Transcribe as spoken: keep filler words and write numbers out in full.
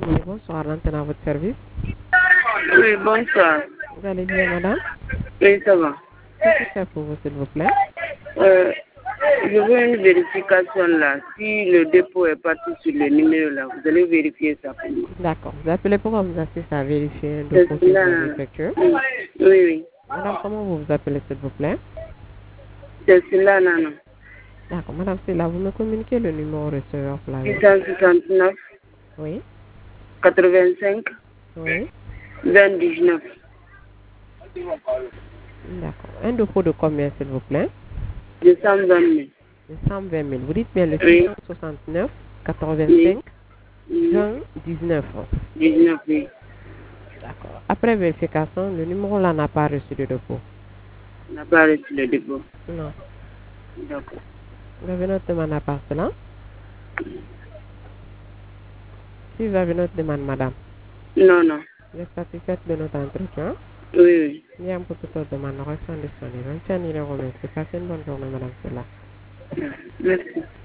Oui, bonsoir, l'antenne à votre service. Oui, bonsoir. Vous allez bien, madame? Oui, ça va. Qu'est-ce que c'est pour vous, s'il vous plaît? Euh, je veux une vérification là. Si le dépôt est parti sur le numéro là, vous allez vérifier ça pour moi. D'accord. Vous appelez pour vous assister à vérifier un C'est dépôt que vous cela. avez effectué. Oui, oui. oui. Madame, comment vous vous appelez, s'il vous plaît? C'est cela, non, non. D'accord. Madame, c'est là. Vous me communiquez le numéro receveur pour la six cent soixante-neuf, Oui. quatre-vingt-cinq, Oui. vingt, dix-neuf. D'accord. Un dépôt de combien, s'il vous plaît? deux cent vingt mille. De cent vingt mille. Vous dites bien le Oui. six cent soixante-neuf, Oui. quatre-vingt-cinq, Oui. vingt, dix-neuf. dix-neuf, oui. D'accord. Après vérification, le numéro là n'a pas reçu de dépôt. On n'a pas reçu le dépôt. Non. D'accord. Vous avez notre demande à part cela? Si vous avez notre demande, madame, Non, non. vous êtes satisfaite de notre entretien? Oui, oui. Il y a un peu de demande, nous restons disponibles. Je tiens à vous remercier. Passez une bonne journée, madame Cela. Merci.